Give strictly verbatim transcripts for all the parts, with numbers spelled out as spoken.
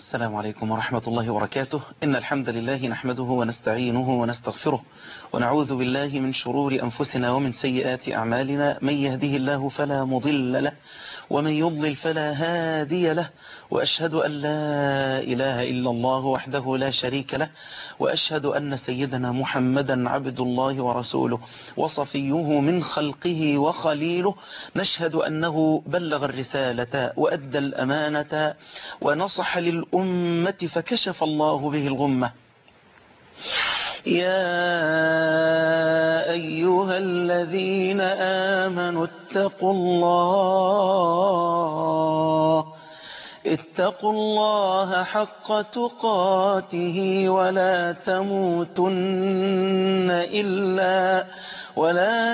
السلام عليكم ورحمة الله وبركاته. إن الحمد لله نحمده ونستعينه ونستغفره ونعوذ بالله من شرور أنفسنا ومن سيئات أعمالنا. من يهده الله فلا مضل له ومن يضلل فلا هادي له، وأشهد أن لا إله إلا الله وحده لا شريك له، وأشهد أن سيدنا محمدا عبد الله ورسوله وصفيه من خلقه وخليله. نشهد أنه بلغ الرسالة وأدى الأمانة ونصح للأمة فكشف الله به الغمة. يا أيها الذين آمنوا اتقوا الله اتقوا الله حق تقاته ولا تموتن إلا ولا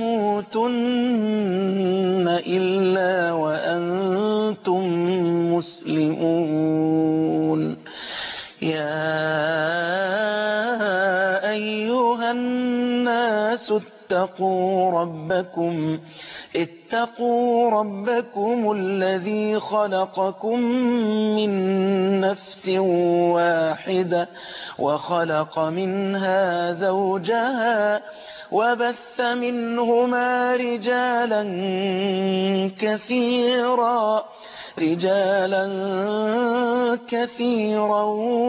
تموتن إلا وأنتم مسلمون. يا أيها الناس اتقوا ربكم اتقوا ربكم الذي خلقكم من نفس واحدة وخلق منها زوجها وبث منهما رجالا كثيرا رجالا كثيرا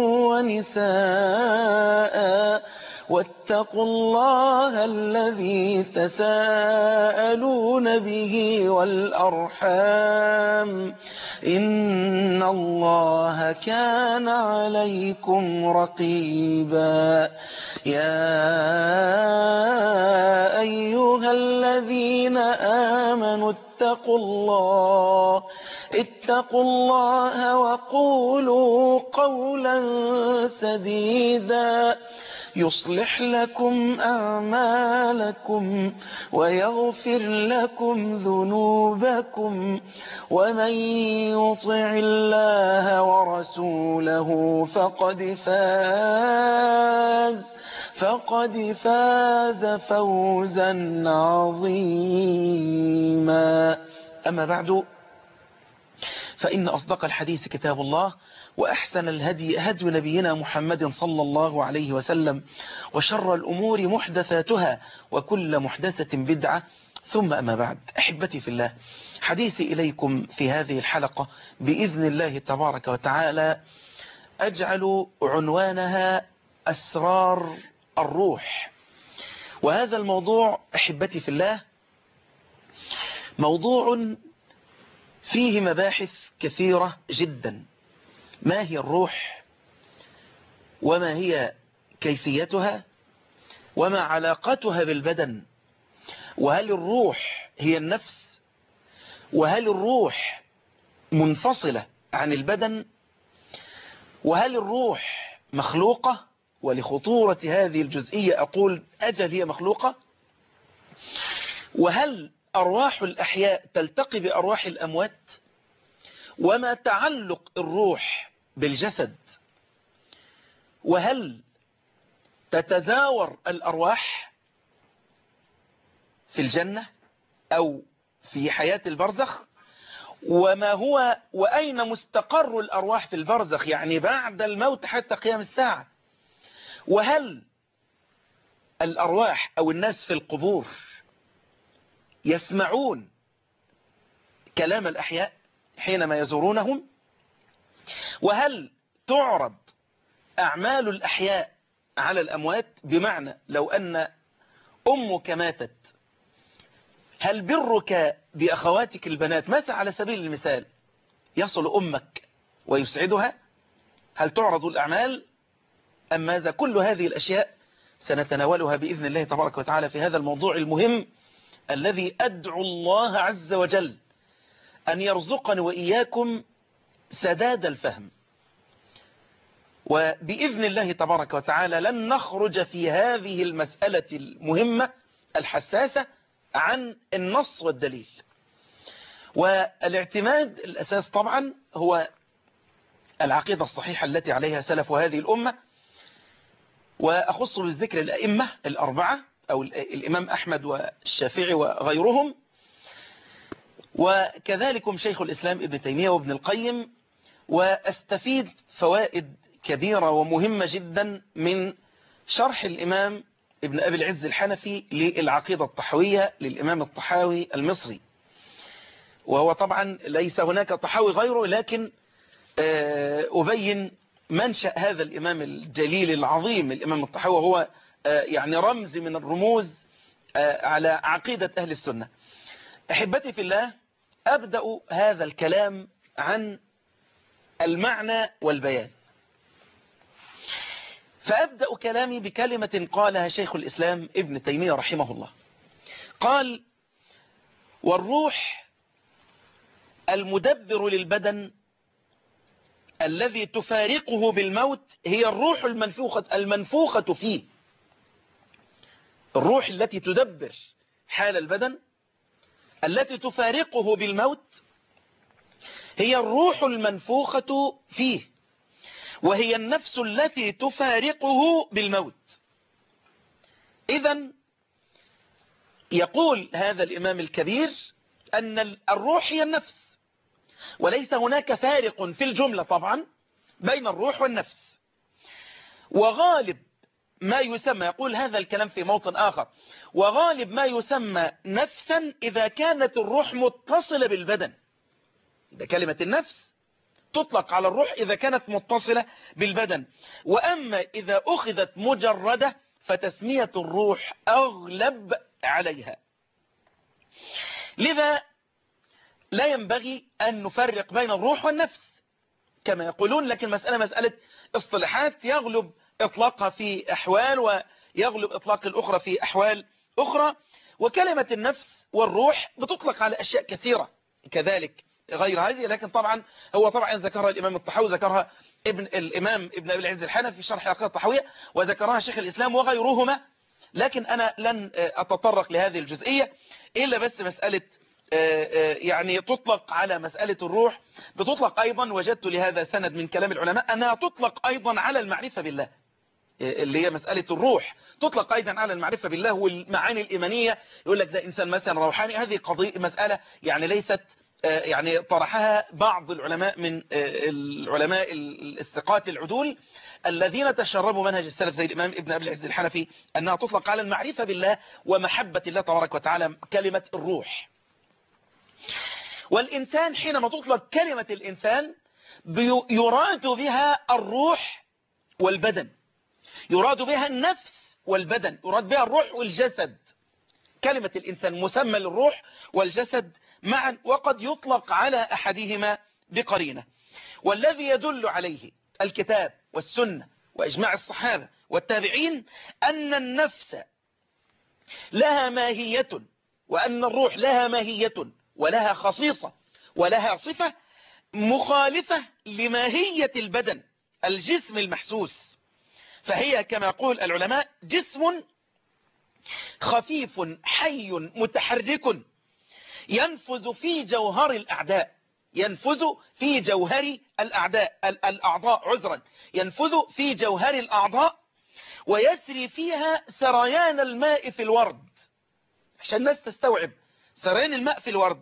ونساء واتقوا الله الذي تساءلون به والأرحام إن الله كان عليكم رقيبا. يا أيها الذين آمنوا اتقوا الله اتقوا الله وقولوا قولا سديدا يصلح لكم أعمالكم ويغفر لكم ذنوبكم، ومن يطع الله ورسوله فقد فاز فقد فاز فوزا عظيما. أما بعد، فإن أصدق الحديث كتاب الله، وأحسن الهدي هدي نبينا محمد صلى الله عليه وسلم، وشر الأمور محدثاتها وكل محدثة بدعة، ثم أما بعد. أحبتي في الله، حديثي إليكم في هذه الحلقة بإذن الله تبارك وتعالى أجعل عنوانها أسرار الروح. وهذا الموضوع أحبتي في الله موضوع فيه مباحث كثيرة جدا. ما هي الروح؟ وما هي كيفيتها؟ وما علاقتها بالبدن؟ وهل الروح هي النفس؟ وهل الروح منفصلة عن البدن؟ وهل الروح مخلوقة؟ ولخطورة هذه الجزئية أقول أجل هي مخلوقة. وهل أرواح الأحياء تلتقي بأرواح الأموات؟ وما تعلق الروح بالجسد؟ وهل تتزاور الأرواح في الجنة أو في حياة البرزخ؟ وما هو وأين مستقر الأرواح في البرزخ، يعني بعد الموت حتى قيام الساعة؟ وهل الأرواح أو الناس في القبور يسمعون كلام الأحياء حينما يزورونهم؟ وهل تعرض أعمال الأحياء على الأموات؟ بمعنى لو أن أمك ماتت، هل برك بأخواتك البنات مثلا على سبيل المثال يصل أمك ويسعدها؟ هل تعرض الأعمال أم ماذا؟ كل هذه الأشياء سنتناولها بإذن الله تبارك وتعالى في هذا الموضوع المهم الذي أدعو الله عز وجل أن يرزقني وإياكم سداد الفهم. وبإذن الله تبارك وتعالى لن نخرج في هذه المسألة المهمة الحساسة عن النص والدليل. والاعتماد الأساس طبعا هو العقيدة الصحيحة التي عليها سلف هذه الأمة. وأخص بالذكر الأئمة الأربعة أو الإمام أحمد والشافعي وغيرهم، وكذلكم شيخ الإسلام ابن تيمية وابن القيم وأستفيد فوائد كبيرة ومهمة جدا من شرح الإمام ابن أبي العز الحنفي للعقيدة الطحاوية للإمام الطحاوي المصري. وهو طبعا ليس هناك طحاوي غيره، لكن أبين منشأ هذا الإمام الجليل العظيم الإمام الطحاوي، وهو يعني رمز من الرموز على عقيدة أهل السنة. أحبتي في الله، أبدأ هذا الكلام عن المعنى والبيان. فأبدأ كلامي بكلمة قالها شيخ الإسلام ابن تيمية رحمه الله. قال: والروح المدبر للبدن الذي تفارقه بالموت هي الروح المنفوخة المنفوخة فيه. الروح التي تدبر حال البدن التي تفارقه بالموت هي الروح المنفوخة فيه، وهي النفس التي تفارقه بالموت. إذن يقول هذا الإمام الكبير أن الروح هي النفس، وليس هناك فارق في الجملة طبعا بين الروح والنفس. وغالب ما يسمى، يقول هذا الكلام في موطن آخر، وغالب ما يسمى نفسا إذا كانت الروح متصلة بالبدن. ده كلمة النفس تطلق على الروح إذا كانت متصلة بالبدن، وأما إذا أخذت مجردة فتسمية الروح أغلب عليها. لذا لا ينبغي أن نفرق بين الروح والنفس كما يقولون، لكن مسألة مسألة اصطلاحات يغلب إطلاقها في أحوال ويغلب إطلاق الأخرى في أحوال أخرى. وكلمة النفس والروح بتطلق على أشياء كثيرة كذلك غير هذه، لكن طبعا هو طبعا ذكرها الإمام الطحاوي، ذكرها ابن الإمام ابن أبي العز الحنفي في شرح العقيدة الطحاوية، وذكرها شيخ الإسلام وغيرهما. لكن أنا لن أتطرق لهذه الجزئية إلا بس مسألة يعني تطلق على مسألة الروح، بتطلق أيضا، وجدت لهذا سند من كلام العلماء، أنها تطلق أيضا على المعرفة بالله، اللي هي مسألة الروح تطلق أيضا على المعرفة بالله والمعاني الإيمانية. يقول لك ده إنسان مثلا روحاني، هذه قضية مسألة يعني ليست يعني طرحها بعض العلماء من العلماء الثقات العدول الذين تشربوا منهج السلف زي الإمام ابن أبي العز الحنفي، أنها تطلق على المعرفة بالله ومحبة الله تبارك وتعالى كلمة الروح. والإنسان حينما تطلق كلمة الإنسان يراد بها الروح والبدن، يراد بها النفس والبدن، يراد بها الروح والجسد. كلمة الإنسان مسمى للروح والجسد معا، وقد يطلق على أحدهما بقرينة. والذي يدل عليه الكتاب والسنة وإجماع الصحابة والتابعين أن النفس لها ماهية، وأن الروح لها ماهية ولها خصيصة ولها صفة مخالفة لماهية البدن الجسم المحسوس. فهي كما يقول العلماء جسم خفيف حي متحرك ينفذ في جوهر الأعداء، ينفذ في جوهر الأعداء الأعضاء عذرا ينفذ في جوهر الأعضاء ويسري فيها سريان الماء في الورد. عشان الناس تستوعب، سريان الماء في الورد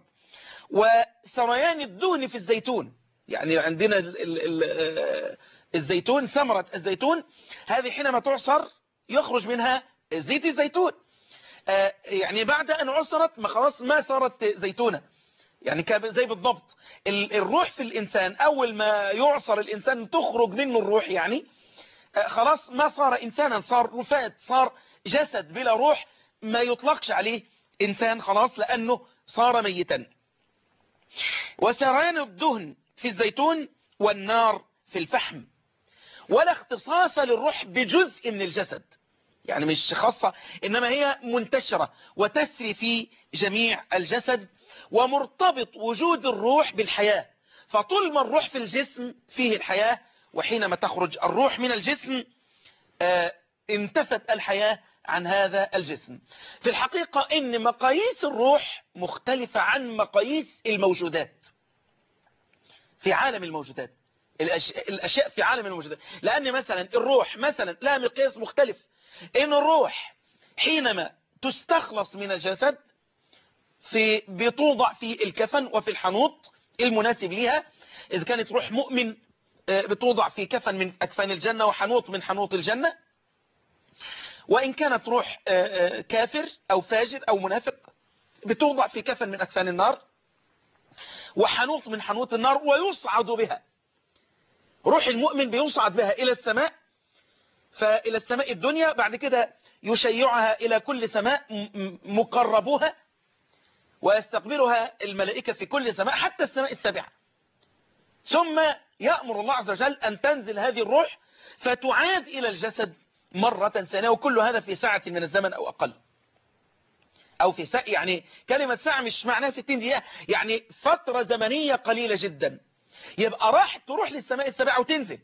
وسريان الدهن في الزيتون. يعني عندنا ال ال ال الزيتون، ثمرة الزيتون هذه حينما تعصر يخرج منها زيت الزيتون، يعني بعد أن عصرت ما خلاص ما صارت زيتونة، يعني زي بالضبط الروح في الإنسان أول ما يعصر الإنسان تخرج منه الروح، يعني خلاص ما صار إنسانا، صار رفات، صار جسد بلا روح، ما يطلقش عليه إنسان خلاص لأنه صار ميتا. وسريان الدهن في الزيتون والنار في الفحم. ولا اختصاص للروح بجزء من الجسد، يعني مش خاصة، إنما هي منتشرة وتسري في جميع الجسد، ومرتبط وجود الروح بالحياة. فطول ما الروح في الجسم فيه الحياة، وحينما تخرج الروح من الجسم آه انتفت الحياة عن هذا الجسم. في الحقيقة إن مقاييس الروح مختلفة عن مقاييس الموجودات في عالم الموجودات، الأشياء في عالم الموجودات. لأن مثلا الروح مثلا لها مقياس مختلف، إن الروح حينما تستخلص من الجسد في بتوضع في الكفن وفي الحنوط المناسب لها، إذا كانت روح مؤمن بتوضع في كفن من أكفان الجنة وحنوط من حنوط الجنة، وإن كانت روح كافر أو فاجر أو منافق بتوضع في كفن من أكفان النار وحنوط من حنوط النار ويصعد بها. روح المؤمن بيصعد بها إلى السماء، فإلى السماء الدنيا، بعد كده يشيعها إلى كل سماء مقربوها ويستقبلها الملائكة في كل سماء حتى السماء السابعة، ثم يأمر الله عز وجل أن تنزل هذه الروح فتعاد إلى الجسد مرة ثانية، وكل هذا في ساعة من الزمن أو أقل، أو في ساعة، يعني كلمة ساعة مش معناها ستين دقيقة، يعني فترة زمنية قليلة جدا. يبقى راح تروح للسماء السابعة وتنزل.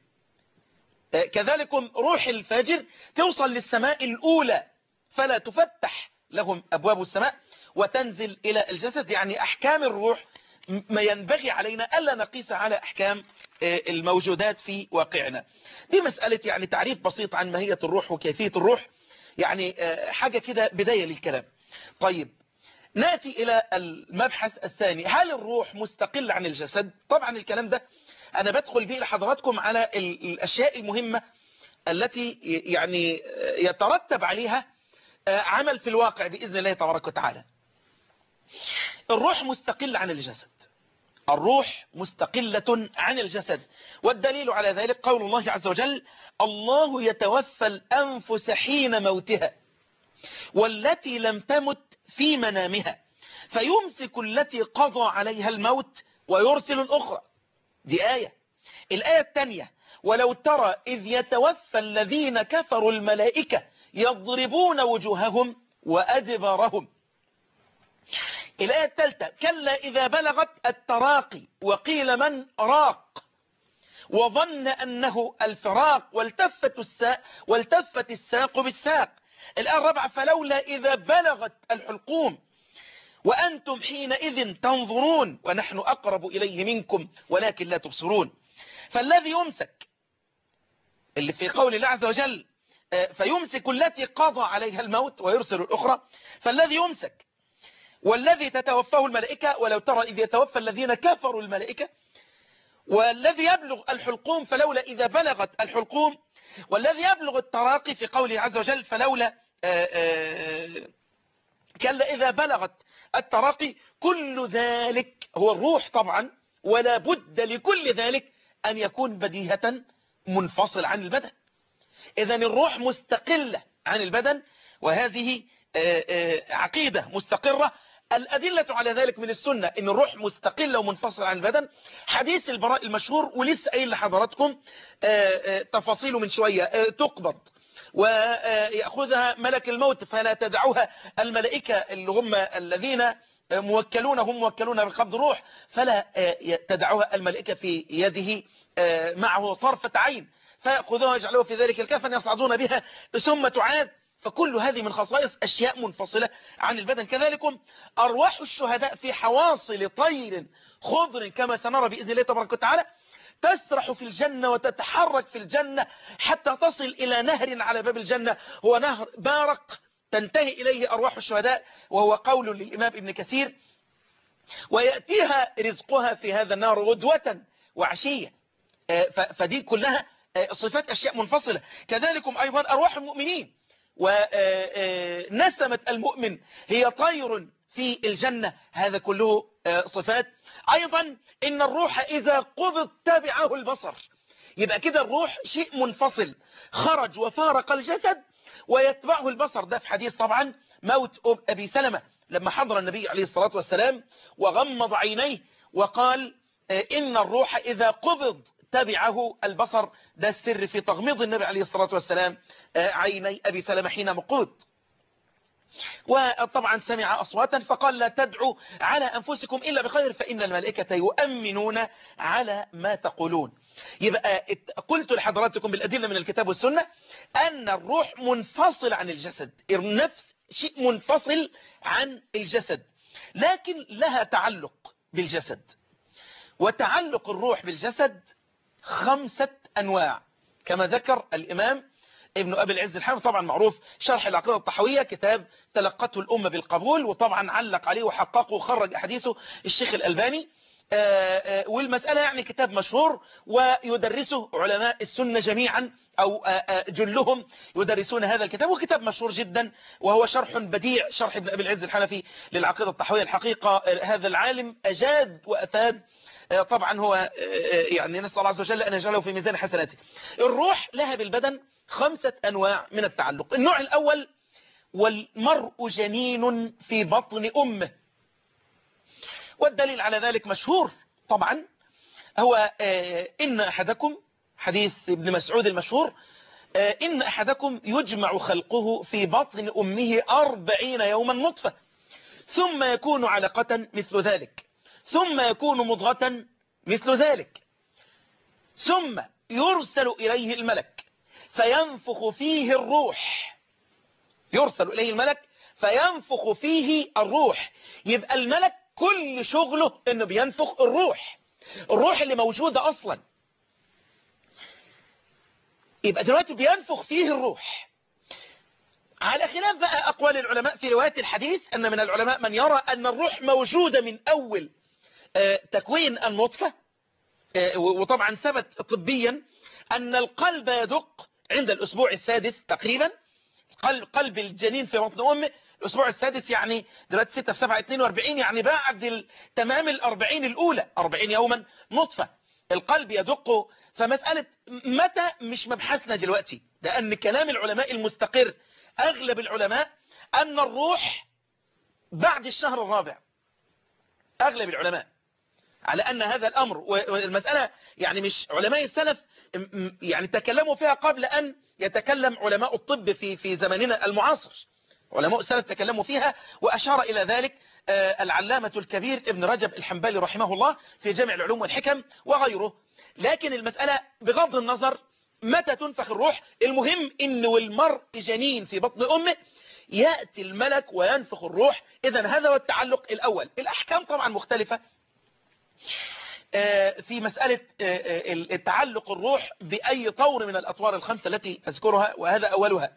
كذلك روح الفاجر توصل للسماء الأولى فلا تفتح لهم أبواب السماء وتنزل إلى الجسد. يعني أحكام الروح ما ينبغي علينا ألا نقيس على أحكام الموجودات في واقعنا. دي مسألة يعني تعريف بسيط عن ماهية الروح وكيفية الروح، يعني حاجة كده بداية للكلام. طيب نأتي إلى المبحث الثاني، هل الروح مستقل عن الجسد؟ طبعا الكلام ده أنا بدخل به لحضراتكم على الأشياء المهمة التي يعني يترتب عليها عمل في الواقع بإذن الله تبارك وتعالى. الروح مستقلة عن الجسد، الروح مستقلة عن الجسد، والدليل على ذلك قول الله عز وجل: الله يتوفى الأنفس حين موتها والتي لم تمت في منامها فيمسك التي قضى عليها الموت ويرسل الأخرى. دي آية. الآية الثانية: ولو ترى إذ يتوفى الذين كفروا الملائكة يضربون وجوههم وأدبارهم. الآية الثالثة: كلا إذا بلغت التراقي وقيل من راق وظن أنه الفراق والتفت الساق والتفت الساق بالساق. الآية الرابعة: فلولا إذا بلغت الحلقوم وأنتم حينئذ تنظرون ونحن أقرب إليه منكم ولكن لا تبصرون. فالذي يمسك اللي في قول الله عز وجل فيمسك التي قضى عليها الموت ويرسل الأخرى، فالذي يمسك والذي تتوفاه الملائكة، ولو ترى إذ يتوفى الذين كفروا الملائكة، والذي يبلغ الحلقوم فلولا إذا بلغت الحلقوم، والذي يبلغ التراقي في قوله عز وجل فلولا آآ آآ كلا إذا بلغت التراقي. كل ذلك هو الروح طبعا، ولا بد لكل ذلك أن يكون بديهة منفصل عن البدن. إذن الروح مستقلة عن البدن، وهذه عقيدة مستقرة. الأدلة على ذلك من السنة إن الروح مستقلة ومنفصلة عن البدن. حديث البراء المشهور ولسه قايل لحضراتكم تفاصيله من شوية: تقبض ويأخذها ملك الموت فلا تدعوها الملائكة اللي هم الذين موكلون هم موكلون بقبض روح، فلا تدعوها الملائكة في يده معه طرفة عين فيأخذوها ويجعلوها في ذلك الكفن يصعدون بها ثم تعاد. فكل هذه من خصائص أشياء منفصلة عن البدن. كذلك أرواح الشهداء في حواصل طير خضر كما سنرى بإذن الله تبارك وتعالى تسرح في الجنة وتتحرك في الجنة حتى تصل إلى نهر على باب الجنة، هو نهر بارق تنتهي إليه أرواح الشهداء، وهو قول للإمام ابن كثير: ويأتيها رزقها في هذا النهر غدوة وعشية. فدي كلها صفات أشياء منفصلة. كذلك أيضا أرواح المؤمنين، ونسمة المؤمن هي طير في الجنة، هذا كله صفات. أيضا إن الروح إذا قبض تبعه البصر، يبقى كده الروح شيء منفصل خرج وفارق الجسد ويتبعه البصر. ده في حديث طبعا موت أبي سلمة لما حضر النبي عليه الصلاة والسلام وغمض عينيه وقال إن الروح إذا قبض تبعه البصر. ده السر في تغميض النبي عليه الصلاة والسلام عيني أبي سلمة حين مقود. وطبعا سمع أصواتا فقال: لا تدعوا على أنفسكم إلا بخير فإن الملائكة يؤمنون على ما تقولون. يبقى قلت لحضراتكم بالأدلة من الكتاب والسنة أن الروح منفصل عن الجسد، النفس شيء منفصل عن الجسد، لكن لها تعلق بالجسد. وتعلق الروح بالجسد خمسة أنواع كما ذكر الإمام ابن أبي العز الحنفي، طبعا معروف شرح العقيدة الطحوية، كتاب تلقته الأمة بالقبول، وطبعا علق عليه وحققه وخرج أحاديثه الشيخ الألباني. والمسألة يعني كتاب مشهور ويدرسه علماء السنة جميعا أو جلهم يدرسون هذا الكتاب، وكتاب مشهور جدا وهو شرح بديع، شرح ابن أبي العز الحنفي للعقيدة الطحوية. الحقيقة هذا العالم أجاد وأفاد، طبعا هو يعني نسأل الله عز وجل أن يجعله في ميزان حسناته. الروح لها بالبدن خمسة أنواع من التعلق. النوع الأول: والمرء جنين في بطن أمه. والدليل على ذلك مشهور طبعا، هو إن أحدكم، حديث ابن مسعود المشهور، إن أحدكم يجمع خلقه في بطن أمه أربعين يوما نطفة، ثم يكون علقة مثل ذلك، ثم يكون مضغة مثل ذلك، ثم يرسل إليه الملك فينفخ فيه الروح. يرسل إليه الملك فينفخ فيه الروح. يبقى الملك كل شغله انه بينفخ الروح، الروح اللي موجودة اصلا. يبقى دلوقتي بينفخ فيه الروح، على خلاف بقى اقوال العلماء في رواية الحديث، ان من العلماء من يرى ان الروح موجودة من اول تكوين النطفة. وطبعا ثبت طبيا ان القلب يدق عند الاسبوع السادس تقريبا، قلب قلب الجنين في بطن امه الاسبوع السادس، يعني دلوقتي ستة في سبعة اتنين واربعين، يعني بعد تمام الاربعين الاولى، اربعين يوما نطفة القلب يدق. فمسألة متى مش مبحثنا دلوقتي، لان كلام العلماء المستقر اغلب العلماء ان الروح بعد الشهر الرابع. اغلب العلماء على ان هذا الامر، والمسألة يعني مش علماء السلف يعني تكلموا فيها قبل ان يتكلم علماء الطب في في زماننا المعاصر. علماء السلف تكلموا فيها، وأشار إلى ذلك العلامة الكبير ابن رجب الحنبلي رحمه الله في جامع العلوم والحكم وغيره. لكن المسألة بغض النظر متى تنفخ الروح، المهم إن والمرء جنين في بطن أمه يأتي الملك وينفخ الروح. إذن هذا هو التعلق الأول. الأحكام طبعا مختلفة في مسألة التعلق الروح بأي طور من الأطوار الخمسة التي أذكرها، وهذا أولها.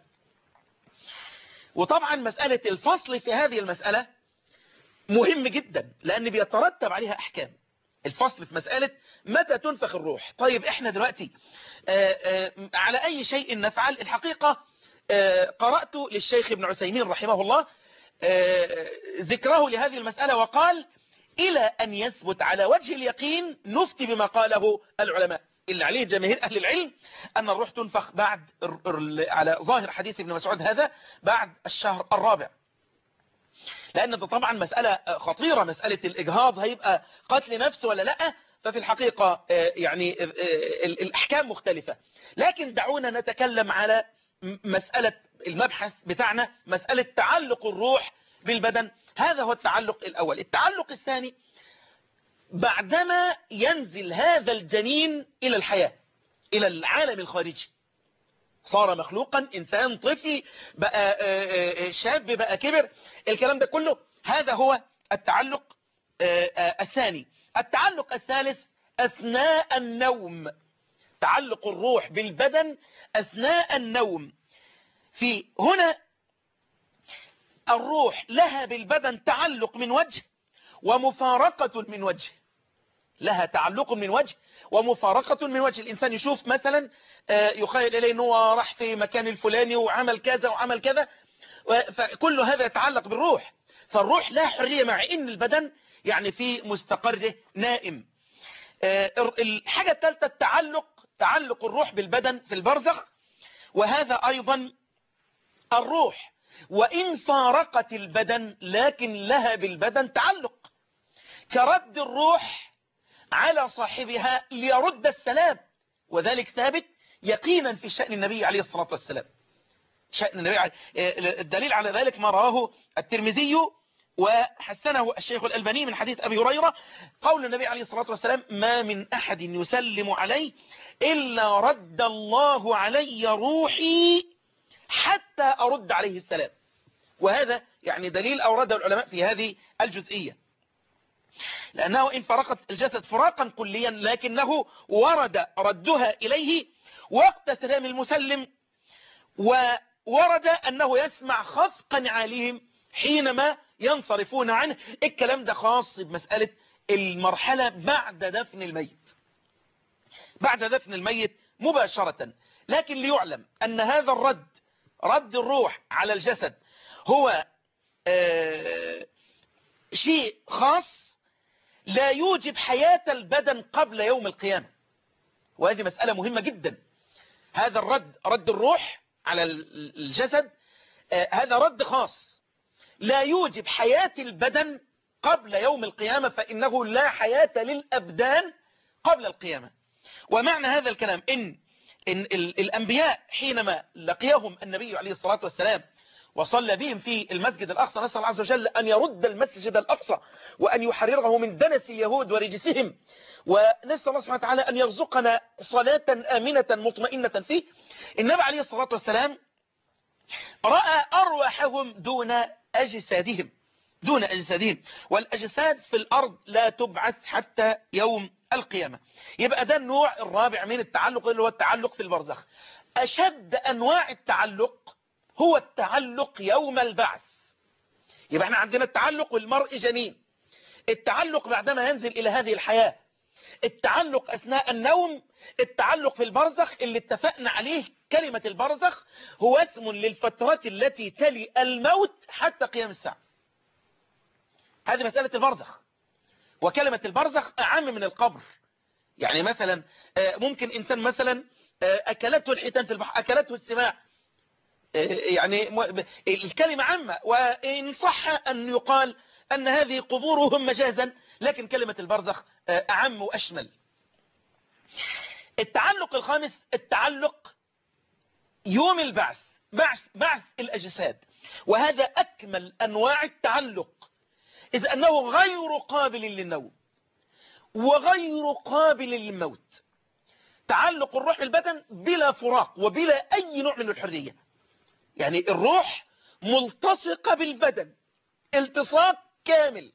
وطبعا مسألة الفصل في هذه المسألة مهم جدا، لأن بيترتب عليها أحكام. الفصل في مسألة متى تنفخ الروح. طيب احنا دلوقتي آآ آآ على أي شيء نفعل؟ الحقيقة قرأت للشيخ ابن عثيمين رحمه الله ذكره لهذه المسألة، وقال: إلى أن يثبت على وجه اليقين نفتي بما قاله العلماء. اللي عليه جماهير أهل العلم أن الروح تنفخ بعد، على ظاهر حديث ابن مسعود هذا، بعد الشهر الرابع. لأن ده طبعا مسألة خطيرة، مسألة الإجهاض هيبقى قتل نفس ولا لأ. ففي الحقيقة يعني الأحكام مختلفة. لكن دعونا نتكلم على مسألة المبحث بتاعنا، مسألة تعلق الروح بالبدن. هذا هو التعلق الأول. التعلق الثاني: بعدما ينزل هذا الجنين إلى الحياة، إلى العالم الخارجي، صار مخلوقا، إنسان، طفل، بقى شاب، بقى كبر، الكلام ده كله، هذا هو التعلق الثاني. التعلق الثالث: أثناء النوم، تعلق الروح بالبدن أثناء النوم. في هنا الروح لها بالبدن تعلق من وجه ومفارقة من وجه، لها تعلق من وجه ومفارقة من وجه. الإنسان يشوف مثلا يخيل إليه أنه راح في مكان الفلاني وعمل كذا وعمل كذا، فكل هذا يتعلق بالروح. فالروح لا حرية، مع إن البدن يعني في مستقره نائم. الحاجة الثالثة: التعلق، تعلق الروح بالبدن في البرزخ. وهذا أيضا الروح وإن فارقت البدن لكن لها بالبدن تعلق، كرد الروح على صاحبها ليرد السلام، وذلك ثابت يقينا في شأن النبي عليه الصلاة والسلام. شأن النبي عليه الدليل على ذلك ما رواه الترمذي وحسنه الشيخ الألباني من حديث أبي هريرة، قول النبي عليه الصلاة والسلام: ما من أحد يسلم علي إلا رد الله علي روحي حتى أرد عليه السلام. وهذا يعني دليل أورده العلماء في هذه الجزئية، لأنه إن فرقت الجسد فراقا كليا لكنه ورد ردها إليه وقت سلام المسلم، وورد أنه يسمع خفقا عاليهم حينما ينصرفون عنه. الكلام ده خاص بمسألة المرحلة بعد دفن الميت، بعد دفن الميت مباشرة. لكن ليعلم أن هذا الرد، رد الروح على الجسد، هو آه شيء خاص لا يوجب حياة البدن قبل يوم القيامة. وهذه مسألة مهمة جدا. هذا الرد، رد الروح على الجسد، آه هذا رد خاص لا يوجب حياة البدن قبل يوم القيامة، فإنه لا حياة للأبدان قبل القيامة. ومعنى هذا الكلام إن, إن الأنبياء حينما لقيهم النبي عليه الصلاة والسلام وصلى بهم في المسجد الأقصى، نسأل الله عز وجل أن يرد المسجد الأقصى وأن يحرره من دنس اليهود ورجسهم، ونسأل الله سبحانه وتعالى أن يرزقنا صلاة آمنة مطمئنة فيه. النبي عليه الصلاة والسلام رأى أرواحهم دون أجسادهم، دون أجسادهم، والأجساد في الأرض لا تبعث حتى يوم القيامة. يبقى ده النوع الرابع من التعلق، اللي هو التعلق في البرزخ. أشد أنواع التعلق هو التعلق يوم البعث. يبقى احنا عندنا التعلق والمرء جنين، التعلق بعدما ينزل إلى هذه الحياة، التعلق أثناء النوم، التعلق في البرزخ اللي اتفقنا عليه. كلمة البرزخ هو اسم للفترة التي تلي الموت حتى قيام الساعة. هذه مسألة البرزخ. وكلمة البرزخ أعم من القبر. يعني مثلا ممكن إنسان مثلا أكلته الحيتان في البحر، أكلته السماع، يعني الكلمة عامة، وإن صح أن يقال أن هذه قبورهم مجازا، لكن كلمة البرزخ أعم وأشمل. التعلق الخامس التعلق يوم البعث، بعث, بعث الأجساد، وهذا أكمل أنواع التعلق، إذ أنه غير قابل للنوم وغير قابل للموت. تعلق الروح بالبدن بلا فراق وبلا أي نوع من الحرية. يعني الروح ملتصقة بالبدن التصاق كامل.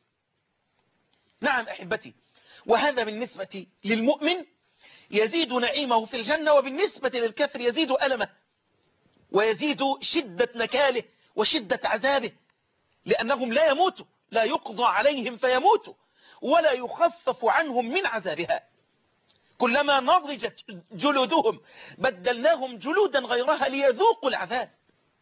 نعم أحبتي، وهذا بالنسبة للمؤمن يزيد نعيمه في الجنة، وبالنسبة للكافر يزيد ألمه ويزيد شدة نكاله وشدة عذابه، لأنهم لا يموتوا، لا يقضى عليهم فيموتوا ولا يخفف عنهم من عذابها. كلما نضجت جلودهم بدلناهم جلودا غيرها ليذوقوا العذاب.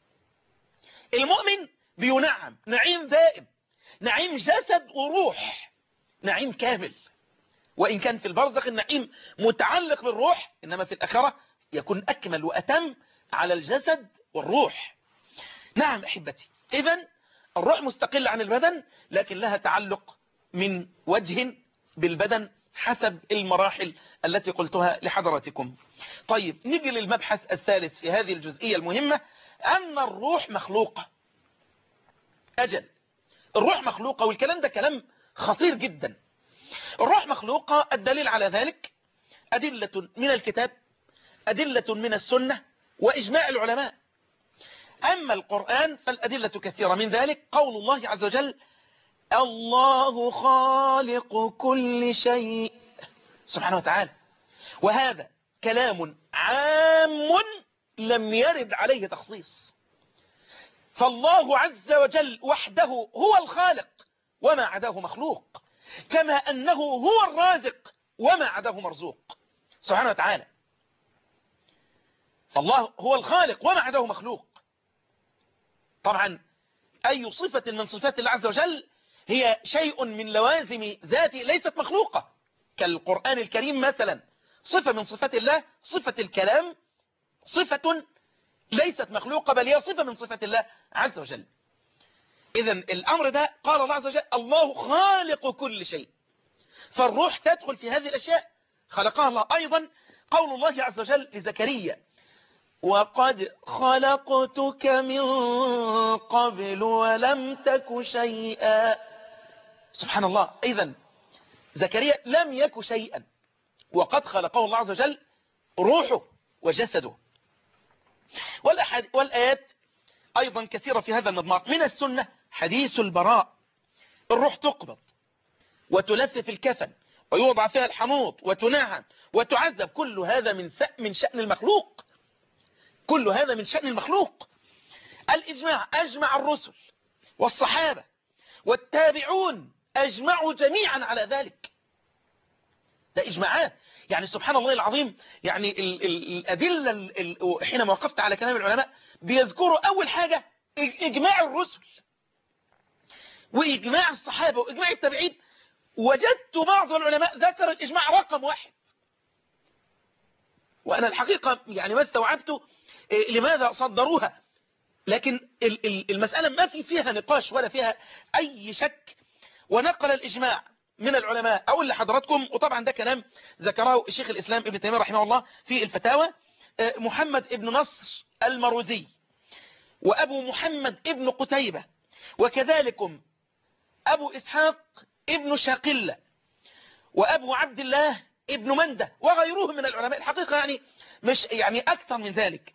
المؤمن بينعم نعيم دائم، نعيم جسد وروح، نعيم كامل. وإن كان في البرزخ النعيم متعلق بالروح، إنما في الآخرة يكون أكمل وأتم على الجسد والروح. نعم أحبتي، إذن الروح مستقلة عن البدن، لكن لها تعلق من وجه بالبدن حسب المراحل التي قلتها لحضراتكم. طيب نيجي للمبحث الثالث في هذه الجزئية المهمة، أن الروح مخلوقة. أجل الروح مخلوقة، والكلام ده كلام خطير جدا. الروح مخلوقة، الدليل على ذلك أدلة من الكتاب، أدلة من السنة، وإجماع العلماء. أما القرآن فالأدلة كثيرة، من ذلك قول الله عز وجل: الله خالق كل شيء، سبحانه وتعالى. وهذا كلام عام لم يرد عليه تخصيص. فالله عز وجل وحده هو الخالق وما عداه مخلوق، كما أنه هو الرازق وما عداه مرزوق، سبحانه وتعالى. فالله هو الخالق وما عداه مخلوق. طبعا أي صفة من صفات الله عز وجل هي شيء من لوازم ذاته ليست مخلوقة، كالقرآن الكريم مثلا، صفة من صفات الله، صفة الكلام، صفة ليست مخلوقة، بل هي صفة من صفات الله عز وجل. إذن الأمر ده قال الله عز وجل: الله خالق كل شيء، فالروح تدخل في هذه الأشياء خلقها الله. أيضا قول الله عز وجل لزكريا: وقد خلقتك من قبل ولم تك شيئا. سبحان الله، إذن زكريا لم يك شيئا، وقد خلقه الله عز وجل روحه وجسده. والآيات أيضا كثيرة في هذا المضمار. من السنة حديث البراء: الروح تقبض وتلف في الكفن ويوضع فيها الحنوط وتنعم وتعذب. كل هذا من من شأن المخلوق، كل هذا من شأن المخلوق. الإجماع، أجمع الرسل والصحابة والتابعون أجمعوا جميعا على ذلك. ده إجماعات. يعني سبحان الله العظيم، يعني ال ال الأدلة ال ال حينما وقفت على كلام العلماء بيذكروا أول حاجة إجماع الرسل وإجماع الصحابة وإجماع التابعين. وجدت بعض العلماء ذكر الإجماع رقم واحد، وأنا الحقيقة يعني ما استوعبت لماذا صدروها، لكن المسألة ما في فيها نقاش ولا فيها أي شك. ونقل الإجماع من العلماء أقول لحضراتكم، وطبعا ده كلام ذكره الشيخ الإسلام ابن تيمية رحمه الله في الفتاوى، محمد ابن نصر المروزي وأبو محمد ابن قتيبة، وكذلكم أبو إسحاق ابن شاقلة وأبو عبد الله ابن منده وغيرهم من العلماء. الحقيقة يعني مش يعني أكثر من ذلك.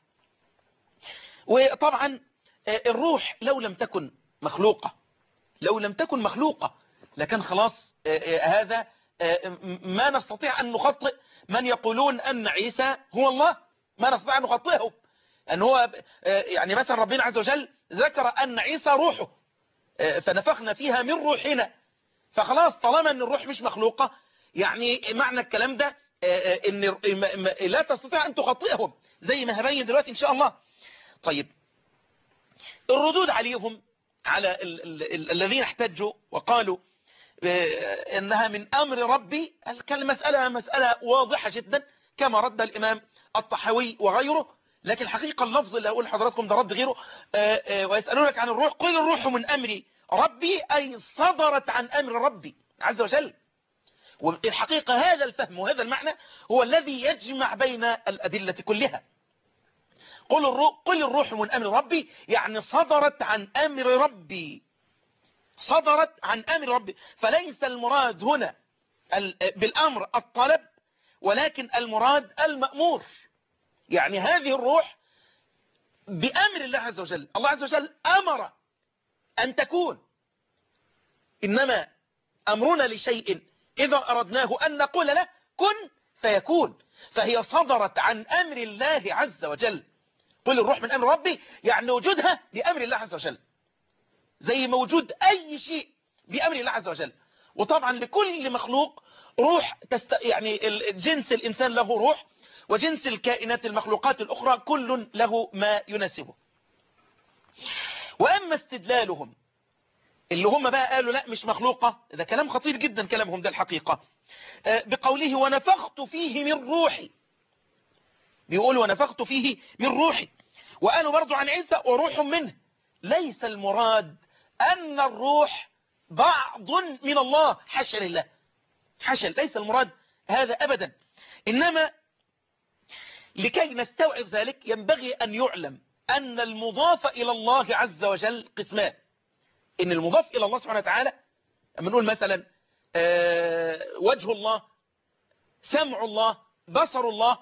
وطبعا الروح لو لم تكن مخلوقة لو لم تكن مخلوقة لكن خلاص هذا ما نستطيع أن نخطئ من يقولون أن عيسى هو الله، ما نستطيع أن نخطئه. أن هو يعني مثلا ربنا عز وجل ذكر أن عيسى روحه فنفخنا فيها من روحنا، فخلاص طالما أن الروح مش مخلوقة يعني معنى الكلام ده أن لا تستطيع أن تخطئهم زي ما هبين دلوقتي إن شاء الله. طيب الردود عليهم على الذين احتجوا وقالوا انها من امر ربي، المسألة مسألة واضحة جدا كما رد الامام الطحاوي وغيره. لكن الحقيقة اللفظ اللي اقول لحضراتكم ده رد غيره. ويسألونك عن الروح قل الروح من امر ربي، اي صدرت عن امر ربي عز وجل. والحقيقة هذا الفهم وهذا المعنى هو الذي يجمع بين الادلة كلها. قل الروح, قل الروح من أمر ربي يعني صدرت عن أمر ربي، صدرت عن أمر ربي. فليس المراد هنا بالأمر الطلب، ولكن المراد المأمور. يعني هذه الروح بأمر الله عز وجل، الله عز وجل أمر أن تكون. إنما أمرنا لشيء إذا أردناه أن نقول له كن فيكون، فهي صدرت عن أمر الله عز وجل. قل الروح من أمر ربي يعني وجودها بأمر الله عز وجل، زي موجود أي شيء بأمر الله عز وجل. وطبعا لكل مخلوق روح تست... يعني جنس الإنسان له روح، وجنس الكائنات المخلوقات الأخرى كل له ما يناسبه. وأما استدلالهم اللي هم بقى قالوا لا مش مخلوقة، ده كلام خطير جدا كلامهم ده الحقيقة، بقوله ونفخت فيه من روحي، بيقولوا ونفخت فيه من روحي. وقالوا برضو عن عيسى وروح منه. ليس المراد أن الروح بعض من الله، حاشا لله، حاشا، ليس المراد هذا أبدا. إنما لكي نستوعب ذلك ينبغي أن يعلم أن المضاف إلى الله عز وجل قسمان. إن المضاف إلى الله سبحانه وتعالى لما نقول مثلا وجه الله، سمع الله، بصر الله،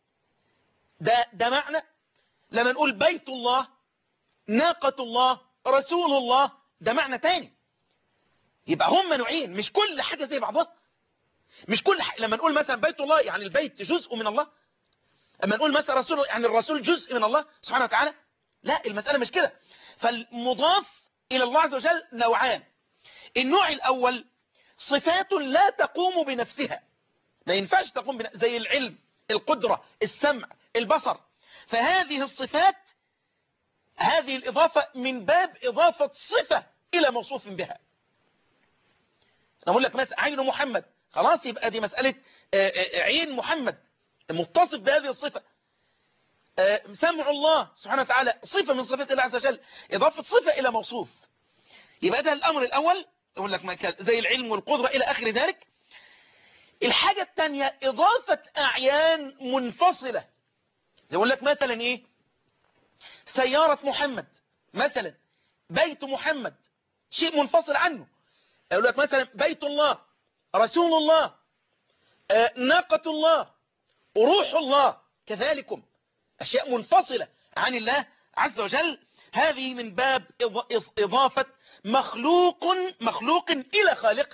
ده, ده معنى. لما نقول بيت الله، ناقة الله، رسول الله، ده معنى تاني. يبقى هم نوعين، مش كل حاجة زي بعضها. مش كل حاجة. لما نقول مثلا بيت الله يعني البيت جزء من الله، لما نقول مثلا رسول يعني الرسول جزء من الله سبحانه وتعالى، لا، المسألة مش كده. فالمضاف إلى الله عز وجل نوعان. النوع الأول صفات لا تقوم بنفسها، ما ينفعش تقوم بنفسها، زي العلم، القدرة، السمع، البصر. فهذه الصفات، هذه الإضافة من باب إضافة صفة إلى موصوف بها. نقول لك مثلا عين محمد، خلاص يبقى دي مسألة عين محمد متصف بهذه الصفة. سمع الله سبحانه وتعالى صفة من صفات الله عز وجل، إضافة صفة إلى موصوف. يبقى ده الأمر الأول، يقول لك زي العلم والقدرة إلى آخر ذلك. الحاجة الثانية إضافة أعيان منفصلة، يقول لك مثلا إيه، سيارة محمد مثلا، بيت محمد شيء منفصل عنه. يقول لك مثلا بيت الله، رسول الله، ناقة الله، روح الله، كذلكم أشياء منفصلة عن الله عز وجل. هذه من باب إضافة مخلوق مخلوق إلى خالقه،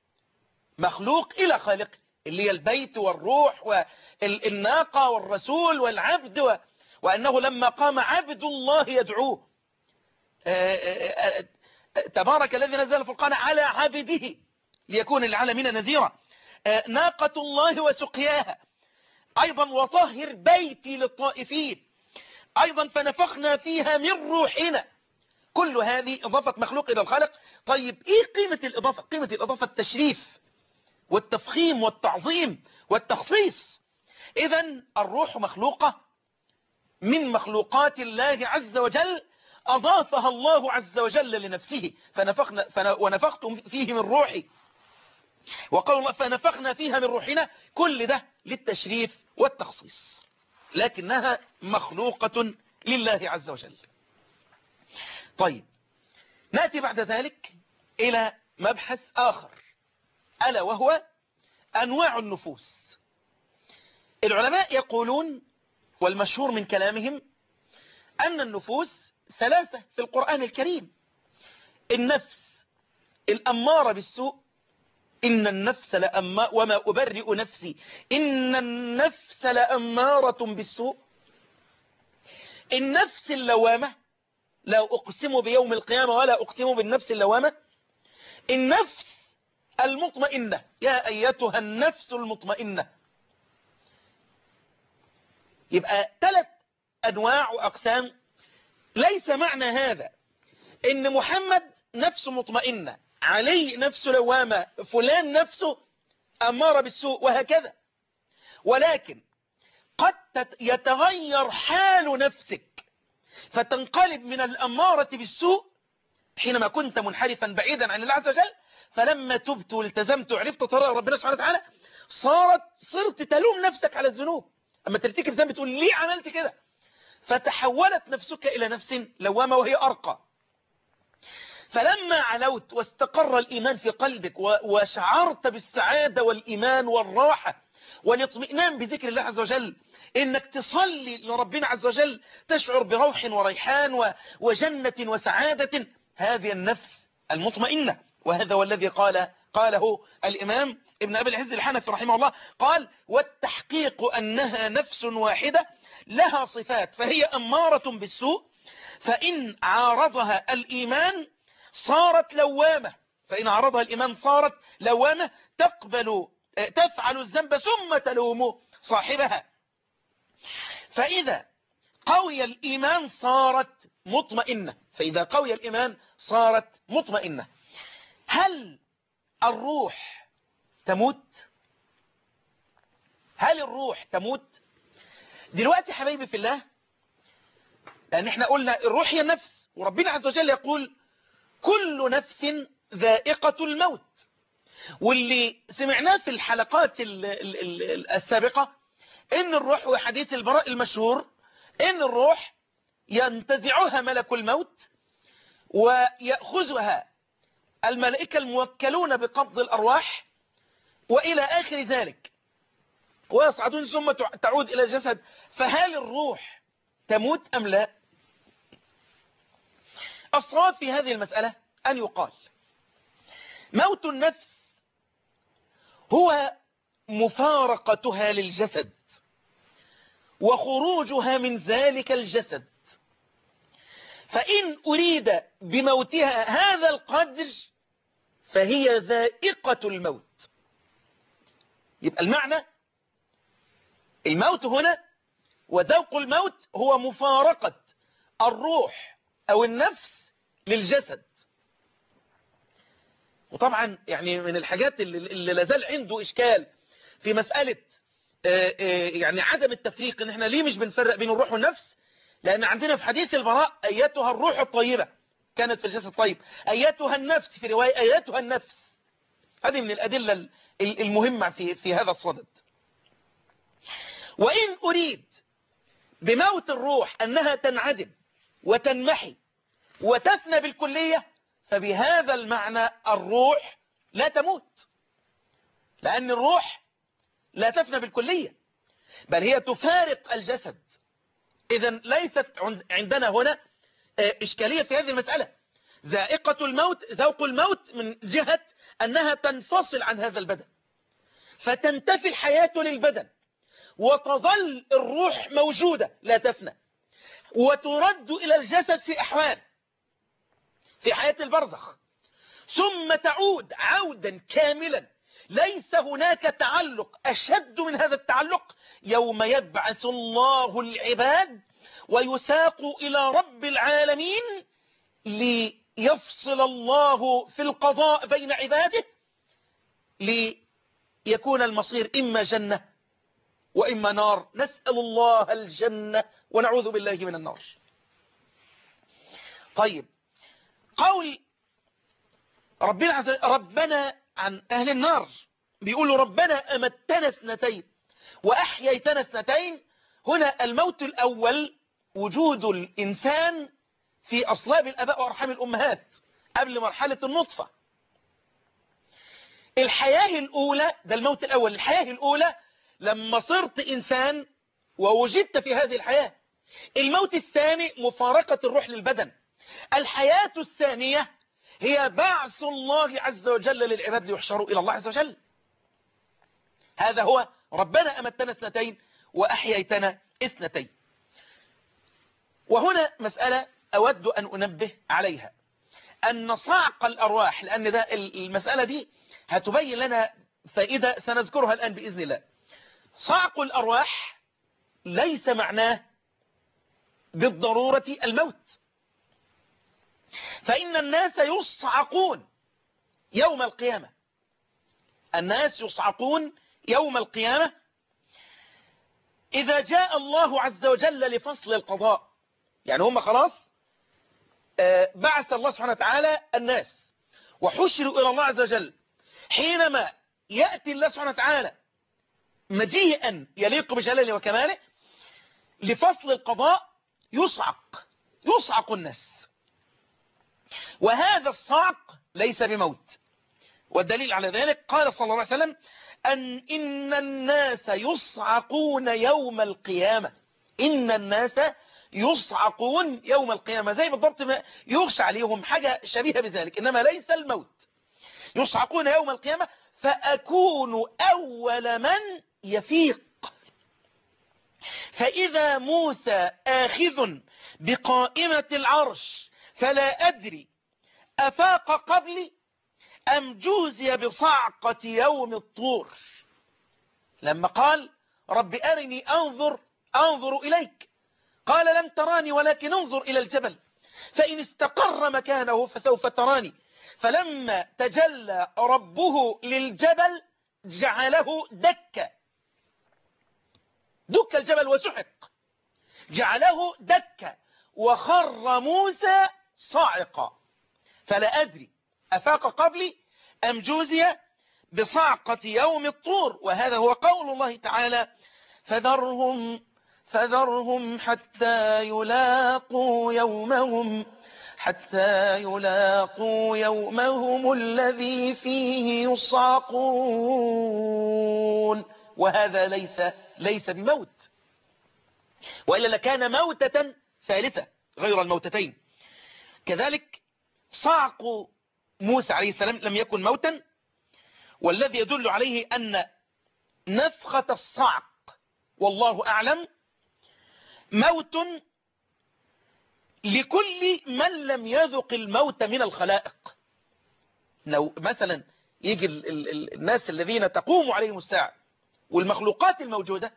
مخلوق إلى خالقه، اللي هي البيت والروح والناقة والرسول والعبد و... وأنه لما قام عبد الله يدعوه تبارك الذي نزل الفرقان على عبده ليكون للعالمين نذيرا. آه ناقة الله وسقياها، أيضا وطهر بيتي للطائفين، أيضا فنفخنا فيها من روحنا. كل هذه إضافة مخلوق إلى الخالق. طيب إيه قيمة الإضافة؟ قيمة الإضافة التشريف والتفخيم والتعظيم والتخصيص. إذن الروح مخلوقة من مخلوقات الله عز وجل، أضافها الله عز وجل لنفسه. فنفخنا ونفخت فيه من روحي، وقال الله فنفخنا فيها من روحنا. كل ده للتشريف والتخصيص، لكنها مخلوقة لله عز وجل. طيب نأتي بعد ذلك إلى مبحث آخر، ألا وهو أنواع النفوس. العلماء يقولون، والمشهور من كلامهم، أن النفوس ثلاثة في القرآن الكريم. النفس الأمارة بالسوء، إن النفس لأمارة وما أبرئ نفسي إن النفس لأمارة بالسوء. النفس اللوامة، لا أقسم بيوم القيامة ولا أقسم بالنفس اللوامة. النفس المطمئنة، يا أيتها النفس المطمئنة. يبقى ثلاث أنواع وأقسام. ليس معنى هذا إن محمد نفسه مطمئنة، علي نفسه لوامة، فلان نفسه أمارة بالسوء، وهكذا. ولكن قد يتغير حال نفسك فتنقلب من الأمارة بالسوء حينما كنت منحرفا بعيدا عن الله عز وجل، فلما تبت والتزمت وعرفت طريق ربنا سبحانه وتعالى صارت صرت تلوم نفسك على الذنوب. أما ترتكب ذنب تقول ليه عملت كده، فتحولت نفسك إلى نفس لوامة وهي أرقى. فلما علوت واستقر الإيمان في قلبك وشعرت بالسعادة والإيمان والراحة والاطمئنان بذكر الله عز وجل، إنك تصلي لربنا عز وجل تشعر بروح وريحان وجنة وسعادة، هذه النفس المطمئنة. وهذا هو الذي قال قاله الإمام ابن أبي العز الحنفي رحمه الله، قال: والتحقيق أنها نفس واحدة لها صفات فهي أمارة بالسوء، فإن عارضها الإيمان صارت لوامة، فإن عارضها الإيمان صارت لوامة تقبل تفعل الذنب ثم تلوم صاحبها. فإذا قوي الإيمان صارت مطمئنة، فإذا قوي الإيمان صارت مطمئنة. هل الروح تموت؟ هل الروح تموت؟ دلوقتي حبايبي في الله، لأن احنا قلنا الروح هي النفس، وربنا عز وجل يقول كل نفس ذائقة الموت. واللي سمعناه في الحلقات السابقة ان الروح، وحديث البراء المشهور، ان الروح ينتزعها ملك الموت ويأخذها الملائكة الموكلون بقبض الأرواح وإلى آخر ذلك، ويصعدون ثم تعود إلى الجسد. فهل الروح تموت أم لا؟ الصواب في هذه المسألة أن يقال موت النفس هو مفارقتها للجسد وخروجها من ذلك الجسد. فإن أريد بموتها هذا القدر فهي ذائقة الموت. يبقى المعنى الموت هنا وذوق الموت هو مفارقة الروح أو النفس للجسد. وطبعا يعني من الحاجات اللي, اللي لازال عنده إشكال في مسألة يعني عدم التفريق، ان احنا ليه مش بنفرق بين الروح والنفس؟ لأن عندنا في حديث البراء أيتها الروح الطيبة كانت في الجسد الطيب، أيتها النفس في رواية أيتها النفس. هذه من الأدلة المهمة في في هذا الصدد. وإن أريد بموت الروح أنها تنعدم وتنمحي وتفنى بالكلية، فبهذا المعنى الروح لا تموت، لأن الروح لا تفنى بالكلية بل هي تفارق الجسد. إذا ليست عندنا هنا إشكالية في هذه المسألة. ذائقة الموت، ذوق الموت من جهة أنها تنفصل عن هذا البدن فتنتفي الحياة للبدن وتظل الروح موجودة لا تفنى، وترد إلى الجسد في أحوال في حياة البرزخ، ثم تعود عودا كاملا. ليس هناك تعلق أشد من هذا التعلق يوم يبعث الله العباد ويساق إلى رب العالمين ليفصل الله في القضاء بين عباده، ليكون المصير إما جنة وإما نار. نسأل الله الجنة ونعوذ بالله من النار. طيب، قول ربنا عز وجل ربنا عن أهل النار، بيقولوا ربنا أمتنا اثنتين وأحييتنا اثنتين. هنا الموت الأول وجود الإنسان في أصلاب الأباء وأرحام الأمهات قبل مرحلة النطفة. الحياة الأولى، ده الموت الأول، الحياة الأولى لما صرت إنسان ووجدت في هذه الحياة. الموت الثاني مفارقة الروح للبدن. الحياة الثانية هي بعث الله عز وجل للعباد ليحشروا إلى الله عز وجل. هذا هو ربنا أمتنا اثنتين وأحييتنا اثنتين. وهنا مسألة أود أن أنبه عليها، أن صعق الأرواح، لأن ده المسألة دي هتبين لنا فائدة سنذكرها الآن بإذن الله. صعق الأرواح ليس معناه بالضرورة الموت، فإن الناس يصعقون يوم القيامة. الناس يصعقون يوم القيامة إذا جاء الله عز وجل لفصل القضاء. يعني هم خلاص بعث الله سبحانه وتعالى الناس وحشروا إلى الله عز وجل. حينما يأتي الله سبحانه وتعالى مجيئا يليق بجلاله وكماله لفصل القضاء يصعق يصعق الناس. وهذا الصعق ليس بموت، والدليل على ذلك قال صلى الله عليه وسلم أن إن الناس يصعقون يوم القيامة. إن الناس يصعقون يوم القيامة، زي بالضبط ما يغشى عليهم، حاجة شبيهة بذلك، إنما ليس الموت. يصعقون يوم القيامة فأكون أول من يفيق. فإذا موسى آخذ بقائمة العرش فلا أدري أفاق قبلي أم جوزي بصعقة يوم الطور. لما قال رب أرني أنظر أنظر إليك، قال لم تراني ولكن انظر إلى الجبل فإن استقر مكانه فسوف تراني. فلما تجلى ربه للجبل جعله دكا، دك الجبل وسحق، جعله دكا وخر موسى صاعقا. فلا أدري أفاق قبلي أم جوزي بصعقة يوم الطور. وهذا هو قول الله تعالى فذرهم فذرهم حتى يلاقوا يومهم حتى يلاقوا يومهم الذي فيه يصعقون. وهذا ليس ليس بموت، وإلا لكان موتة ثالثة غير الموتتين. كذلك صعق موسى عليه السلام لم يكن موتا، والذي يدل عليه أن نفخة الصعق والله أعلم موت لكل من لم يذق الموت من الخلائق. لو مثلا يجي ال ال ال الناس الذين تقوم عليهم الساعة والمخلوقات الموجودة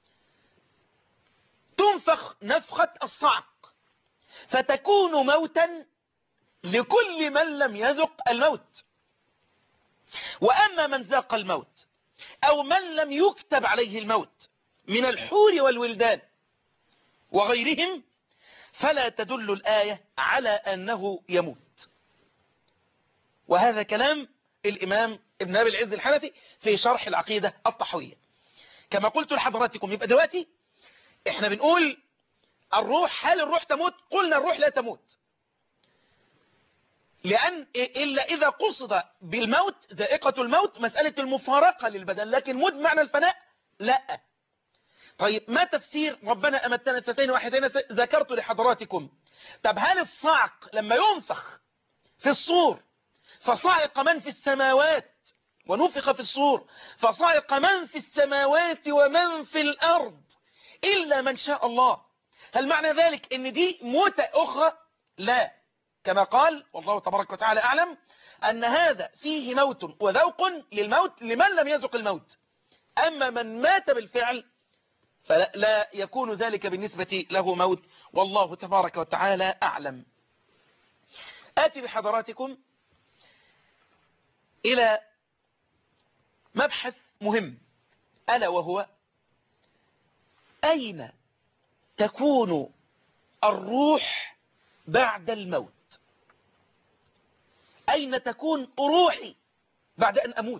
تنفخ نفخة الصعق فتكون موتا لكل من لم يذق الموت. وأما من ذاق الموت أو من لم يكتب عليه الموت من الحور والولدان وغيرهم فلا تدل الآية على أنه يموت. وهذا كلام الإمام ابن أبي العز الحنفي في شرح العقيدة الطحوية. كما قلت لحضراتكم، يبقى دلوقتي احنا بنقول الروح، هل الروح تموت؟ قلنا الروح لا تموت، لأن إلا إذا قصد بالموت ذائقة الموت مسألة المفارقة للبدن، لكن موت معنى الفناء لا. طيب ما تفسير ربنا أمتنا اثنتين واحدين ذكرت لحضراتكم؟ طب هل الصعق لما ينفخ في الصور فصعق من في السماوات ونفخ في الصور فصعق من في السماوات ومن في الأرض إلا من شاء الله، هل معنى ذلك ان دي موتة أخرى؟ لا، كما قال والله تبارك وتعالى أعلم أن هذا فيه موت وذوق للموت لمن لم يذق الموت. أما من مات بالفعل فلا لا يكون ذلك بالنسبة له موت، والله تبارك وتعالى أعلم. آتي بحضراتكم إلى مبحث مهم، ألا وهو أين تكون الروح بعد الموت؟ أين تكون روحي بعد أن أموت؟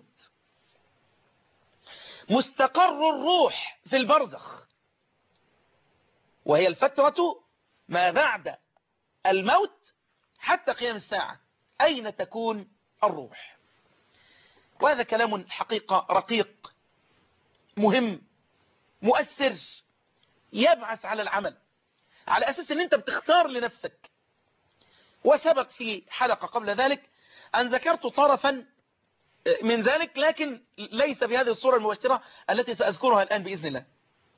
مستقر الروح في البرزخ، وهي الفترة ما بعد الموت حتى قيام الساعة. أين تكون الروح؟ وهذا كلام حقيقة رقيق مهم مؤثر، يبعث على العمل على أساس أن أنت بتختار لنفسك. وسبق في حلقة قبل ذلك أن ذكرت طرفا من ذلك، لكن ليس بهذه الصورة المباشرة التي سأذكرها الآن بإذن الله.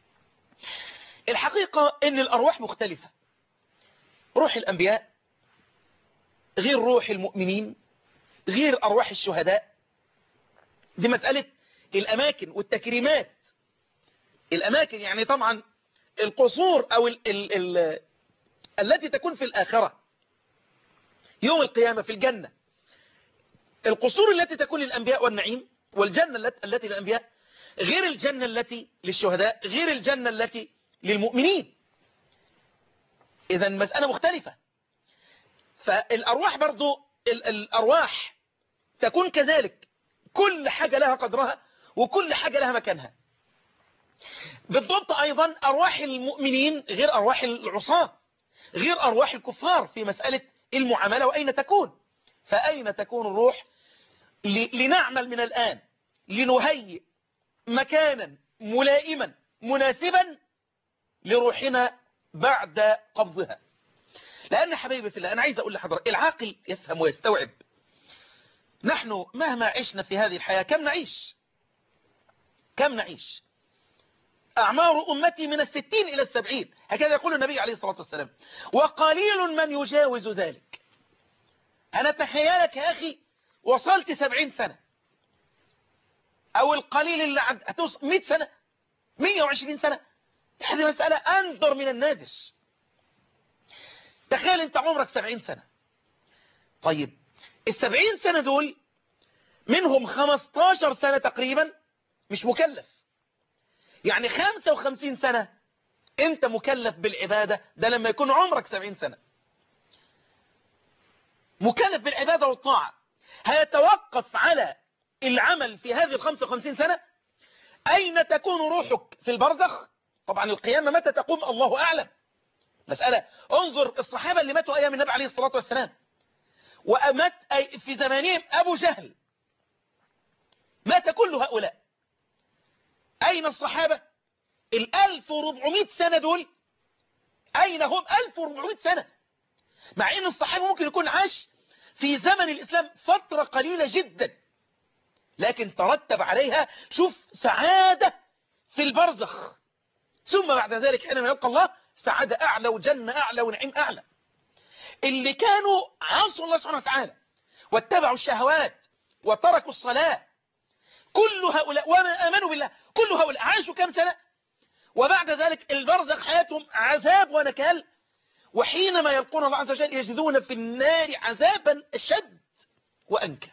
الحقيقة أن الأرواح مختلفة. روح الأنبياء غير روح المؤمنين غير أرواح الشهداء. دي مسألة الأماكن والتكريمات. الأماكن يعني طبعا القصور أو ال ال ال التي تكون في الآخرة يوم القيامة في الجنة، القصور التي تكون للأنبياء والنعيم والجنة التي للأنبياء غير الجنة التي للشهداء غير الجنة التي للمؤمنين. إذا مسألة مختلفة. فالأرواح برضو الأرواح تكون كذلك، كل حاجة لها قدرها وكل حاجة لها مكانها. بالضبط أيضا أرواح المؤمنين غير أرواح العصاة غير أرواح الكفار في مسألة المعاملة وأين تكون. فأين تكون الروح؟ لنعمل من الآن لنهيئ مكانا ملائما مناسبا لروحنا بعد قبضها. لأن حبيبي في الله أنا عايز أقول لحضرتك العاقل يفهم ويستوعب. نحن مهما عشنا في هذه الحياة كم نعيش كم نعيش أعمار أمتي من الستين إلى السبعين، هكذا يقول النبي عليه الصلاة والسلام، وقليل من يجاوز ذلك. أنا تخيلك يا أخي وصلت سبعين سنة، أو القليل اللي عد هتوصل مئة سنة مئة وعشرين سنة. هذه مسألة أندر من النادر. تخيل أنت عمرك سبعين سنة. طيب السبعين سنة دول منهم خمستاشر سنة تقريبا مش مكلف، يعني خمسة وخمسين سنة أنت مكلف بالعبادة. ده لما يكون عمرك سبعين سنة مكلف بالعبادة والطاعة. هيتوقف على العمل في هذه الخمسة وخمسين سنة. أين تكون روحك في البرزخ؟ طبعا القيامة متى تقوم الله أعلم. مسألة انظر الصحابة اللي ماتوا أيام النبي عليه الصلاة والسلام وأمات في زمانهم أبو جهل، مات كل هؤلاء. أين الصحابة الألف وربعمائة سنة دول؟ أين هم ألف وربعمائة سنة؟ مع أن الصحابة ممكن يكون عاش في زمن الإسلام فترة قليلة جدا، لكن ترتب عليها شوف سعادة في البرزخ، ثم بعد ذلك حينما يلقى الله سعادة أعلى وجنة أعلى ونعيم أعلى. اللي كانوا عاصوا الله سبحانه وتعالى واتبعوا الشهوات وتركوا الصلاة، كل هؤلاء وما آمنوا بالله، كل هؤلاء عاشوا كم سنة؟ وبعد ذلك البرزخ حياتهم عذاب ونكال، وحينما يلقون الله عز وجل يجدون في النار عذابا أشد وأنكى.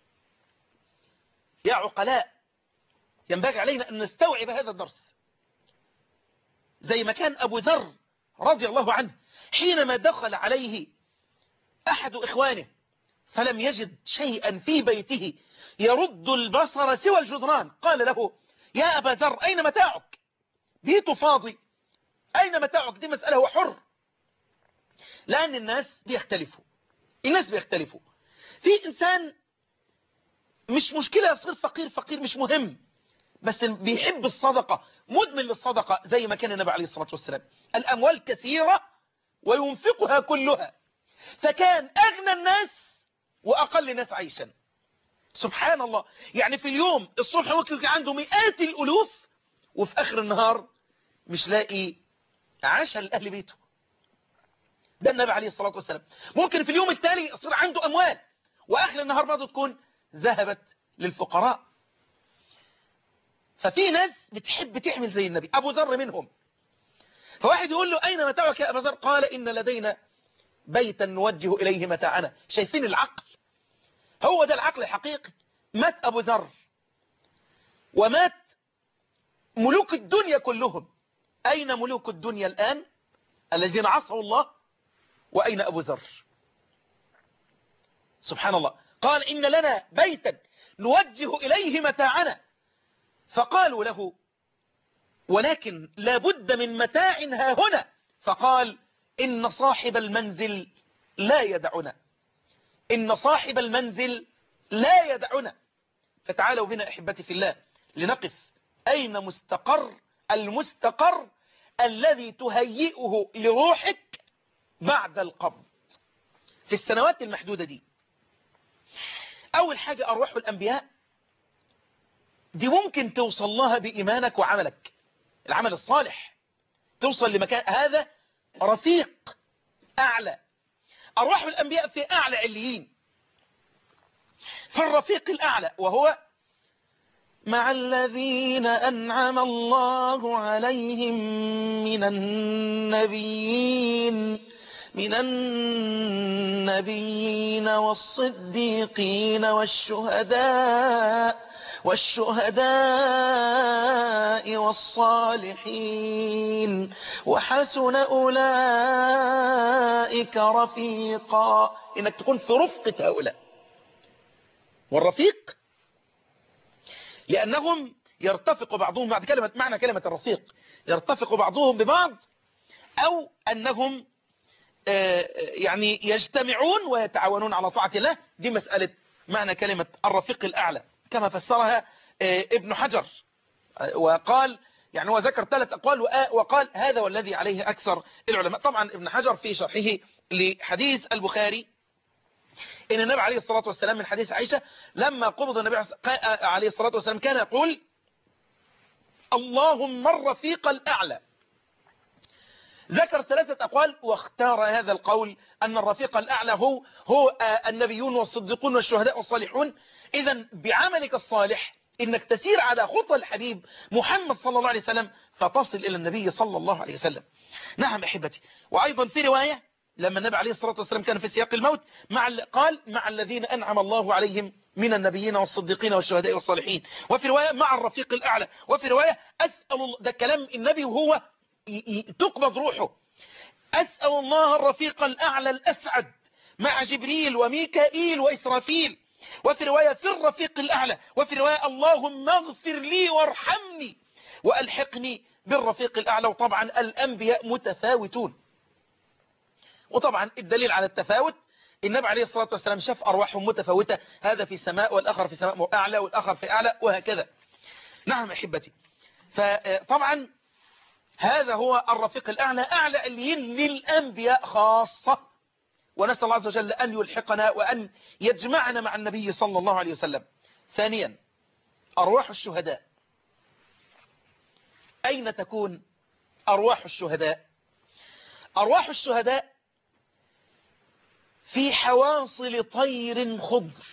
يا عقلاء ينبغي علينا أن نستوعب هذا الدرس. زي ما كان أبو ذر رضي الله عنه حينما دخل عليه أحد إخوانه فلم يجد شيئا في بيته يرد البصر سوى الجدران، قال له يا أبا ذر أين متاعك؟ بيته فاضي، أين متاعك؟ دي مسألة هو حر. لأن الناس بيختلفوا الناس بيختلفوا في إنسان مش مشكلة يصير فقير فقير مش مهم، بس بيحب الصدقة مدمن للصدقة زي ما كان النبي عليه الصلاة والسلام. الأموال كثيرة وينفقها كلها، فكان أغنى الناس وأقل الناس عيشا. سبحان الله، يعني في اليوم الصبح ممكن عنده مئات الألوف وفي آخر النهار مش لاقي عشاء لأهل بيته. ده النبي عليه الصلاة والسلام. ممكن في اليوم التالي يصير عنده أموال وآخر النهار برضه تكون ذهبت للفقراء. ففي ناس بتحب تعمل زي النبي، أبو ذر منهم. فواحد يقول له أين متاعك يا أبو ذر؟ قال إن لدينا بيتا نوجه إليه متاعنا. شايفين العقل؟ هو ده العقل الحقيقي. مات أبو ذر ومات ملوك الدنيا كلهم. أين ملوك الدنيا الآن الذين عصوا الله؟ وأين أبو ذر؟ سبحان الله. قال إن لنا بيتا نوجه إليه متاعنا. فقالوا له ولكن لابد من متاع ها هنا. فقال إن صاحب المنزل لا يدعنا، إن صاحب المنزل لا يدعنا. فتعالوا بنا أحبتي في الله لنقف أين مستقر المستقر الذي تهيئه لروحك بعد القبض في السنوات المحدودة دي. أول حاجة أرواح الأنبياء دي ممكن توصل لها بإيمانك وعملك، العمل الصالح، توصل لمكان هذا رفيق أعلى. أرواح الأنبياء في أعلى عليين، في الرفيق الأعلى، وهو مع الذين أنعم الله عليهم من النبيين من النبيين والصديقين والشهداء والشهداء والصالحين وحسن أولئك رفيقا. إنك تكون في رفقة هؤلاء. والرفيق لأنهم يرتفق بعضهم بعد كلمة معنى كلمة الرفيق يرتفق بعضهم ببعض، أو أنهم يعني يجتمعون ويتعاونون على طاعة الله. دي مسألة معنى كلمة الرفيق الأعلى كما فسرها ابن حجر، وقال يعني هو ذكر ثلاث أقوال وقال هذا والذي عليه أكثر العلماء. طبعا ابن حجر في شرحه لحديث البخاري إن النبي عليه الصلاة والسلام من حديث عائشة لما قبض النبي عليه الصلاة والسلام كان يقول اللهم الرفيق الأعلى. ذكر ثلاثة أقوال واختار هذا القول أن الرفيق الأعلى هو هو النبيون والصديقون والشهداء والصالحون. إذن بعملك الصالح إنك تسير على خطى الحبيب محمد صلى الله عليه وسلم فتصل إلى النبي صلى الله عليه وسلم. نعم أحبتي. وأيضا في رواية لما النبي عليه الصلاة والسلام كان في سياق الموت مع قال مع الذين أنعم الله عليهم من النبيين والصديقين والشهداء والصالحين، وفي رواية مع الرفيق الأعلى، وفي رواية أسأل الله. ده كلام النبي وهو تقبض روحه. أسأل الله الرفيق الأعلى الأسعد مع جبريل وميكائيل وإسرافيل. وفي رواية في الرفيق الأعلى، وفي رواية اللهم اغفر لي وارحمني وألحقني بالرفيق الأعلى. وطبعا الأنبياء متفاوتون، وطبعا الدليل على التفاوت النبي عليه الصلاة والسلام شاف أرواحهم متفاوتة، هذا في سماء والآخر في سماء أعلى والآخر في أعلى وهكذا. نعم أحبتي. فطبعا هذا هو الرفيق الأعلى، أعلى عليين للأنبياء خاصة. ونسأل الله عز وجل أن يلحقنا وأن يجمعنا مع النبي صلى الله عليه وسلم. ثانيا أرواح الشهداء. أين تكون أرواح الشهداء؟ أرواح الشهداء في حواصل طير خضر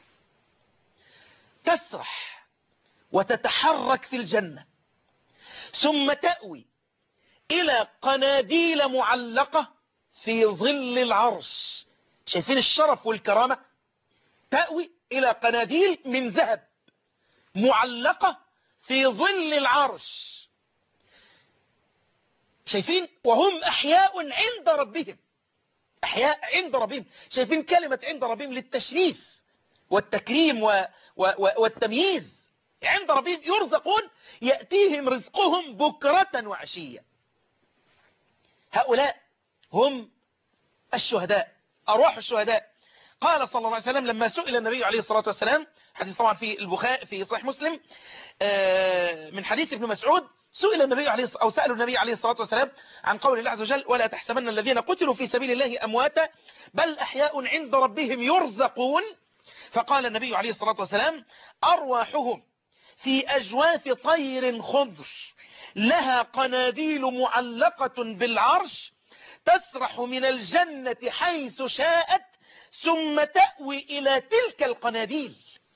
تسرح وتتحرك في الجنة، ثم تأوي إلى قناديل معلقة في ظل العرش. شايفين الشرف والكرامة؟ تأوي إلى قناديل من ذهب معلقة في ظل العرش. شايفين؟ وهم أحياء عند ربهم، أحياء عند ربهم. شايفين كلمة عند ربهم للتشريف والتكريم و... و... والتمييز. عند ربهم يرزقون، يأتيهم رزقهم بكرة وعشية. هؤلاء هم الشهداء، أرواح الشهداء. قال صلى الله عليه وسلم لما سئل النبي عليه الصلاة والسلام، حديث طبعا في البخاري في صحيح مسلم من حديث ابن مسعود، سئل النبي عليه أو سألوا النبي عليه الصلاة والسلام عن قول الله عز وجل ولا تحسبن الذين قتلوا في سبيل الله أمواتا بل أحياء عند ربهم يرزقون. فقال النبي عليه الصلاة والسلام أرواحهم في أجواف طير خضر لها قناديل معلقة بالعرش تسرح من الجنة حيث شاءت ثم تأوي إلى تلك القناديل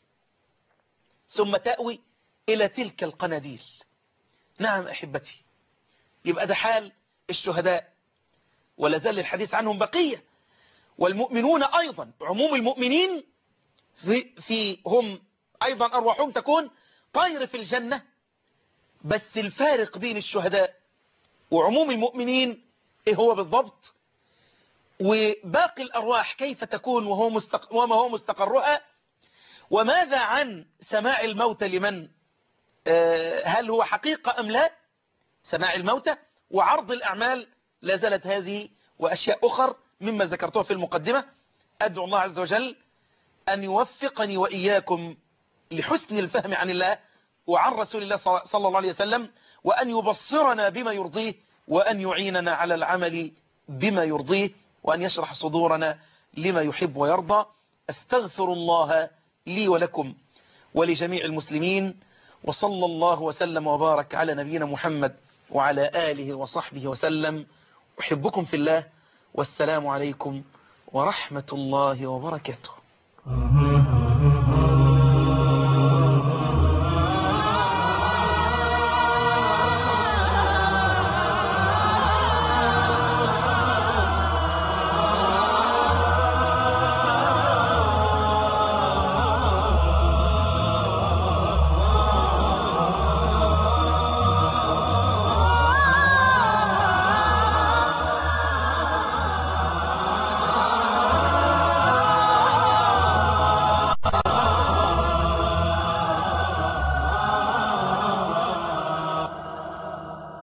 ثم تأوي إلى تلك القناديل. نعم أحبتي، يبقى ده حال الشهداء، ولا زال الحديث عنهم بقية. والمؤمنون أيضا، عموم المؤمنين في, في هم أيضا أرواحهم تكون طير في الجنة، بس الفارق بين الشهداء وعموم المؤمنين إيه هو بالضبط؟ وباقي الأرواح كيف تكون وهو مستق... وما هو مستقرها؟ وماذا عن سماع الموتى لمن آه هل هو حقيقة أم لا؟ سماع الموتى وعرض الأعمال، لا زالت هذه وأشياء أخر مما ذكرتها في المقدمة. أدعو الله عز وجل أن يوفقني وإياكم لحسن الفهم عن الله وعن رسول الله صلى الله عليه وسلم، وأن يبصرنا بما يرضيه، وأن يعيننا على العمل بما يرضيه، وأن يشرح صدورنا لما يحب ويرضى. أستغفر الله لي ولكم ولجميع المسلمين، وصلى الله وسلم وبارك على نبينا محمد وعلى آله وصحبه وسلم. أحبكم في الله، والسلام عليكم ورحمة الله وبركاته.